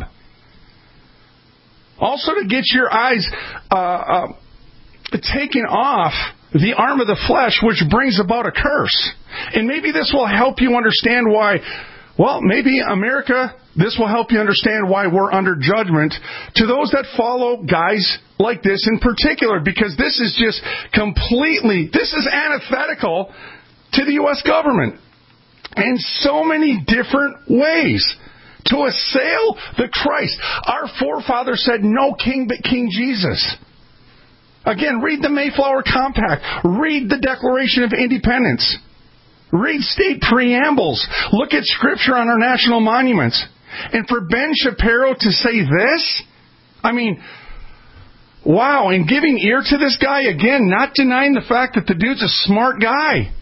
Also to get your eyes uh, uh, taken off the arm of the flesh, which brings about a curse. And maybe this will help you understand why, well, maybe America, this will help you understand why we're under judgment to those that follow guys like this in particular, because this is just completely, this is antithetical to the U S government in so many different ways. To assail the Christ. Our forefathers said no king but King Jesus. Again, read the Mayflower Compact. Read the Declaration of Independence. Read state preambles. Look at Scripture on our national monuments. And for Ben Shapiro to say this, I mean, wow, and giving ear to this guy, again, not denying the fact that the dude's a smart guy.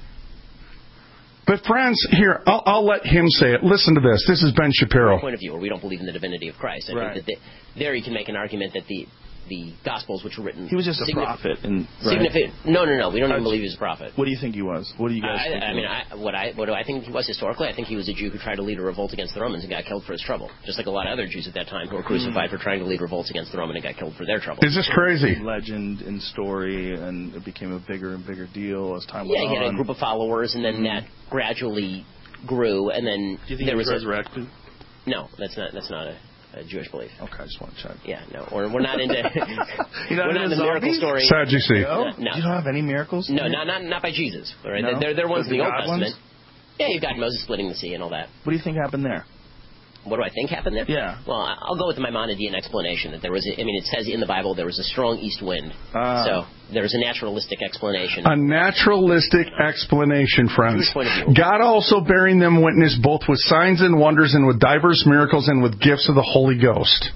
But friends, here, I'll, I'll let him say it. Listen to this. This is Ben Shapiro. Point of view where we don't believe in the divinity of Christ. I right. think that the, there you can make an argument that the the Gospels, which were written, he was just a prophet. And right. Significant. No, no, no. We don't even believe he was a prophet. What do you think he was? What do you guys? I, think I mean, I, what I what do I think he was historically? I think he was a Jew who tried to lead a revolt against the Romans and got killed for his trouble, just like a lot of other Jews at that time who were crucified mm. for trying to lead revolts against the Romans and got killed for their trouble. Is this crazy? Legend and story, and it became a bigger and bigger deal as time yeah, went on. Yeah, he had a group of followers, and then mm. that gradually grew, and then Do you think there he was was a, resurrected? No, that's not that's not a, a Jewish belief. Okay, I just want to check. Yeah, no, or we're not into You're not we're not into into miracle zombies? stories. Sadducee. No? no, You don't have any miracles? no, not not not by Jesus. Right? No? They're they're ones The in the Old God Testament. ones? Yeah, you've got Moses splitting the sea and all that. What do you think happened there? What do I think happened there? Yeah. Well, I- I'll go with the Maimonidean explanation that there was. A, I mean, it says in the Bible there was a strong east wind. Ah. So there was a naturalistic explanation. A naturalistic explanation, friends. Jewish point of view. God also bearing them witness both with signs and wonders and with diverse miracles and with gifts of the Holy Ghost.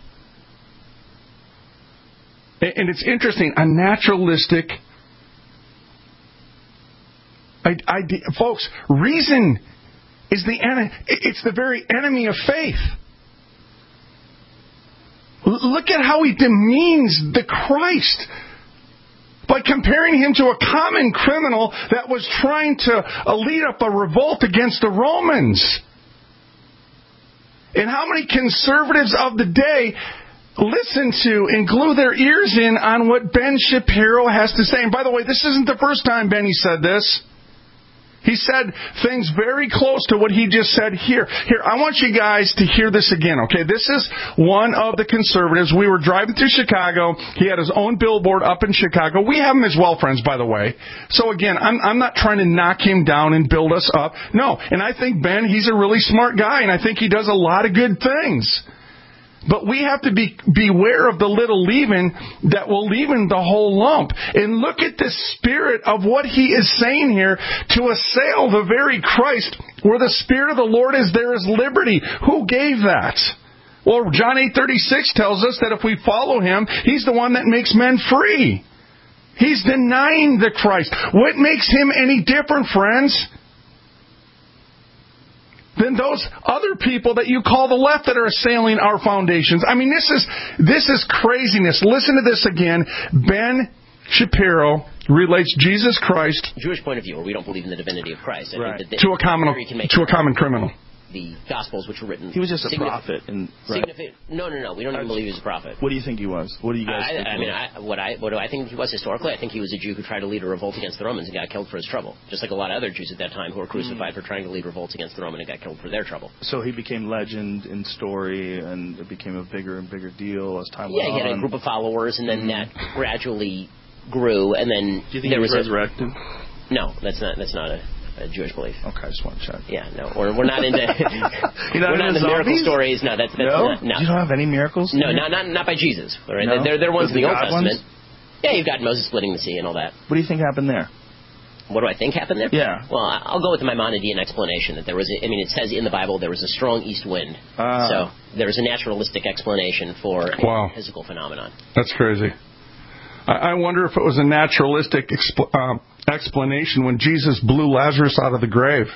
And it's interesting, a naturalistic idea. Folks, reason is the enemy. It's the very enemy of faith. Look at how he demeans the Christ by comparing him to a common criminal that was trying to lead up a revolt against the Romans. And how many conservatives of the day listen to and glue their ears in on what Ben Shapiro has to say. And by the way, this isn't the first time Benny said this. He said things very close to what he just said here. Here, I want you guys to hear this again, okay? This is one of the conservatives. We were driving through Chicago. He had his own billboard up in Chicago. We have him as well, friends, by the way. So again, I'm, I'm not trying to knock him down and build us up. No, and I think Ben, he's a really smart guy, and I think he does a lot of good things. But we have to be beware of the little leaven that will leaven the whole lump. And look at the spirit of what he is saying here to assail the very Christ. Where the Spirit of the Lord is, there is liberty. Who gave that? Well, John eight thirty-six tells us that if we follow him, he's the one that makes men free. He's denying the Christ. What makes him any different, friends, than those other people that you call the left that are assailing our foundations? I mean, this is this is craziness. Listen to this again. Ben Shapiro relates Jesus Christ, Jewish point of view, where we don't believe in the divinity of Christ. I Right. think that to a common to a common criminal. The Gospels, which were written, He was just a signif- prophet. And, right. signifi- No, no, no. We don't even believe he was a prophet. What do you think he was? What do you guys I, think I he mean, was? I, what I what do I think he was historically? I think he was a Jew who tried to lead a revolt against the Romans and got killed for his trouble. Just like a lot of other Jews at that time who were crucified Mm. for trying to lead revolts against the Roman and got killed for their trouble. So he became legend in story, and it became a bigger and bigger deal as time Yeah, went on. he had a group of followers, and then Mm. that gradually grew, and then Do you think there he was was a, resurrected? No, that's not that's not a, a Jewish belief. Okay, I just want to check. Yeah, no, or we're not into You're not we're not into into miracle zombies? stories. No, that's that's No? not, no. You don't have any miracles? No, not not not by Jesus. Right? No? They're they're ones The in the Old God Testament. ones? Yeah, you've got Moses splitting the sea and all that. What do you think happened there? What do I think happened there? Yeah. Well, I- I'll go with the Maimonidean explanation that there was. A, I mean, it says in the Bible there was a strong east wind. Ah. So there was a naturalistic explanation for a Wow. physical phenomenon. That's crazy. I, I wonder if it was a naturalistic expl- uh, explanation when Jesus blew Lazarus out of the grave,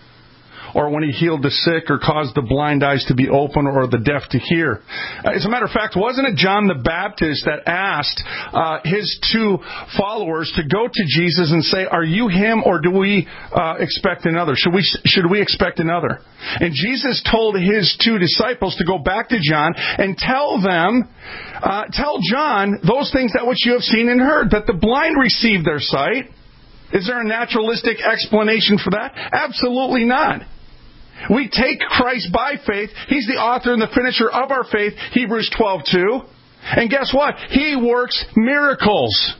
or when he healed the sick or caused the blind eyes to be open or the deaf to hear. As a matter of fact, wasn't it John the Baptist that asked uh, his two followers to go to Jesus and say, "Are you him, or do we uh, expect another? Should we should we expect another?" And Jesus told his two disciples to go back to John and tell them, uh, tell John those things that which you have seen and heard, that the blind receive their sight. Is there a naturalistic explanation for that? Absolutely not. We take Christ by faith. He's the author and the finisher of our faith, Hebrews twelve two. And guess what? He works miracles.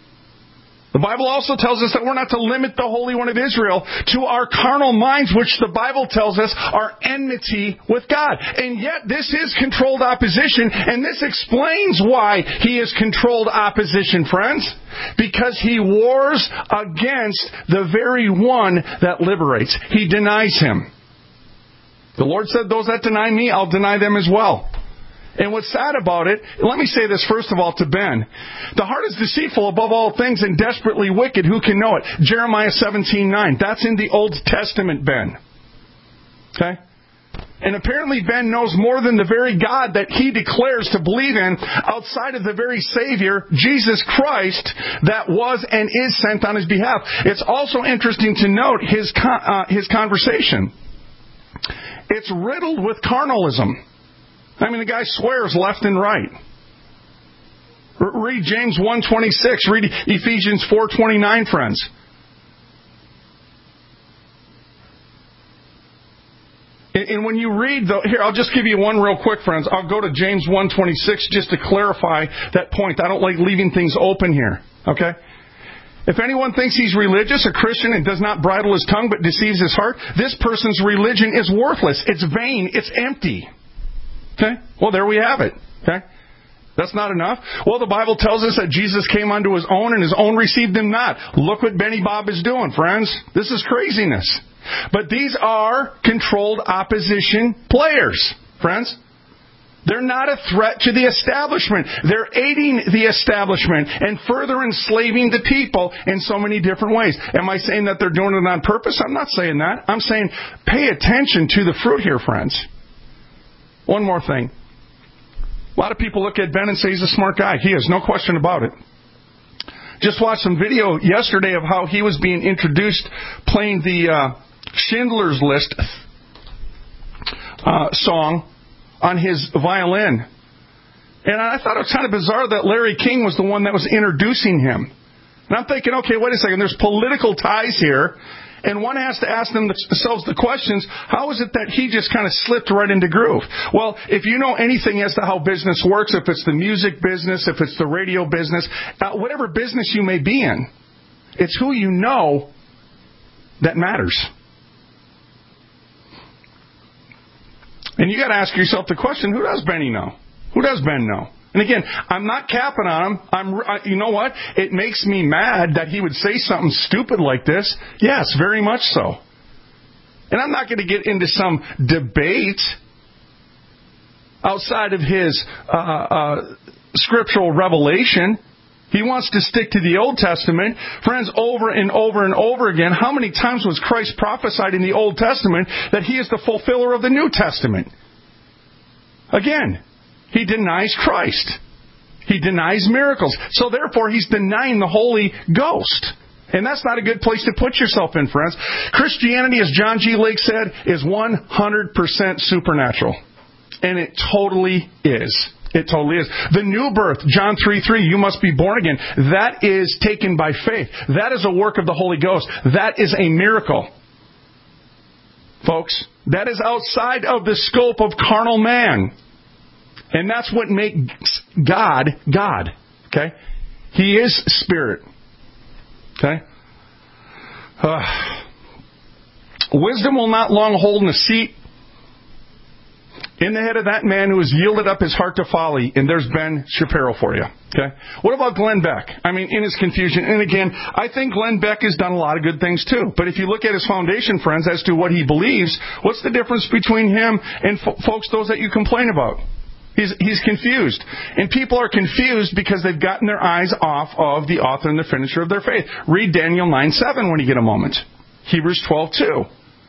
The Bible also tells us that we're not to limit the Holy One of Israel to our carnal minds, which the Bible tells us are enmity with God. And yet this is controlled opposition, and this explains why he is controlled opposition, friends. Because he wars against the very one that liberates. He denies him. The Lord said, "Those that deny me, I'll deny them as well." And what's sad about it, let me say this first of all to Ben. The heart is deceitful above all things and desperately wicked. Who can know it? Jeremiah seventeen nine. That's in the Old Testament, Ben. Okay? And apparently Ben knows more than the very God that he declares to believe in outside of the very Savior, Jesus Christ, that was and is sent on his behalf. It's also interesting to note his uh, his conversation. It's riddled with carnalism. I mean, the guy swears left and right. Read James one twenty-six. Read Ephesians four twenty-nine, friends. And, and when you read, the, here, I'll just give you one real quick, friends. I'll go to James one twenty-six just to clarify that point. I don't like leaving things open here, okay? If anyone thinks he's religious, a Christian, and does not bridle his tongue but deceives his heart, this person's religion is worthless. It's vain. It's empty. Okay? Well, there we have it. Okay? That's not enough. Well, the Bible tells us that Jesus came unto his own and his own received him not. Look what Benny Bob is doing, friends. This is craziness. But these are controlled opposition players, friends. They're not a threat to the establishment. They're aiding the establishment and further enslaving the people in so many different ways. Am I saying that they're doing it on purpose? I'm not saying that. I'm saying pay attention to the fruit here, friends. One more thing. A lot of people look at Ben and say he's a smart guy. He is, no question about it. Just watched some video yesterday of how he was being introduced playing the uh, Schindler's List uh, song on his violin. And I thought it was kind of bizarre that Larry King was the one that was introducing him. And I'm thinking, okay, wait a second, there's political ties here. And one has to ask themselves the questions, how is it that he just kind of slipped right into groove? Well, if you know anything as to how business works, if it's the music business, if it's the radio business, uh, whatever business you may be in, it's who you know that matters. And you got to ask yourself the question, who does Benny know? Who does Ben know? And again, I'm not capping on him. I'm, you know what? It makes me mad that he would say something stupid like this. Yes, very much so. And I'm not going to get into some debate outside of his uh, uh, scriptural revelation. He wants to stick to the Old Testament. Friends, over and over and over again, how many times was Christ prophesied in the Old Testament that he is the fulfiller of the New Testament? Again, he denies Christ. He denies miracles. So therefore, he's denying the Holy Ghost. And that's not a good place to put yourself in, friends. Christianity, as John G. Lake said, is one hundred percent supernatural. And it totally is. It totally is. The new birth, John three three, you must be born again. That is taken by faith. That is a work of the Holy Ghost. That is a miracle. Folks, that is outside of the scope of carnal man. And that's what makes God, God. Okay? He is spirit. Okay? Uh, wisdom will not long hold in a seat in the head of that man who has yielded up his heart to folly. And there's Ben Shapiro for you. Okay? What about Glenn Beck? I mean, in his confusion. And again, I think Glenn Beck has done a lot of good things too. But if you look at his foundation, friends, as to what he believes, what's the difference between him and f- folks, those that you complain about? He's, he's confused. And people are confused because they've gotten their eyes off of the author and the finisher of their faith. Read Daniel nine seven when you get a moment. Hebrews twelve two.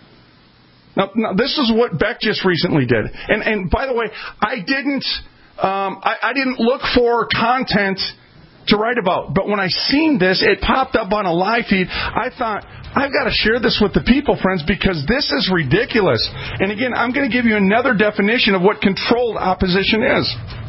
Now, now this is what Beck just recently did. And, and by the way, I didn't, um, I, I didn't look for content to write about. But when I seen this, it popped up on a live feed. I thought, I've got to share this with the people, friends, because this is ridiculous. And again, I'm going to give you another definition of what controlled opposition is.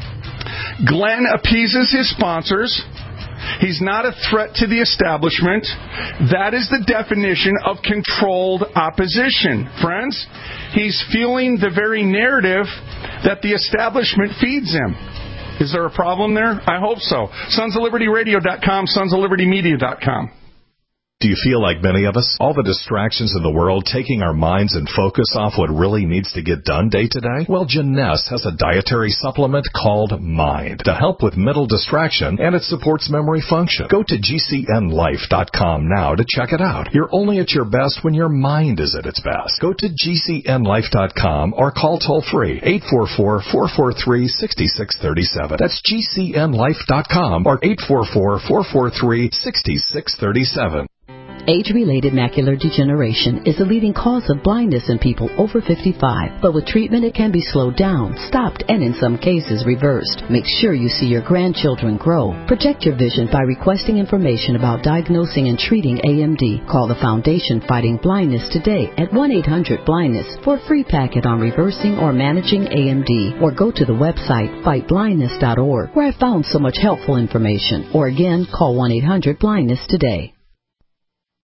Glenn appeases his sponsors. He's not a threat to the establishment. That is the definition of controlled opposition, friends. He's fueling the very narrative that the establishment feeds him. Is there a problem there? I hope so. sons of liberty radio dot com, sons of liberty media dot com. Do you feel like many of us? All the distractions in the world taking our minds and focus off what really needs to get done day to day? Well, Jeunesse has a dietary supplement called Mind to help with mental distraction, and it supports memory function. Go to G C N life dot com now to check it out. You're only at your best when your mind is at its best. Go to G C N life dot com or call toll-free eight four four, four four three, six six three seven. That's G C N life dot com or eight four four, four four three, six six three seven. Age-related macular degeneration is the leading cause of blindness in people over fifty-five. But with treatment, it can be slowed down, stopped, and in some cases reversed. Make sure you see your grandchildren grow. Protect your vision by requesting information about diagnosing and treating A M D. Call the Foundation Fighting Blindness today at one eight hundred blindness for a free packet on reversing or managing A M D. Or go to the website fight blindness dot org, where I found so much helpful information. Or again, call one eight hundred blindness today.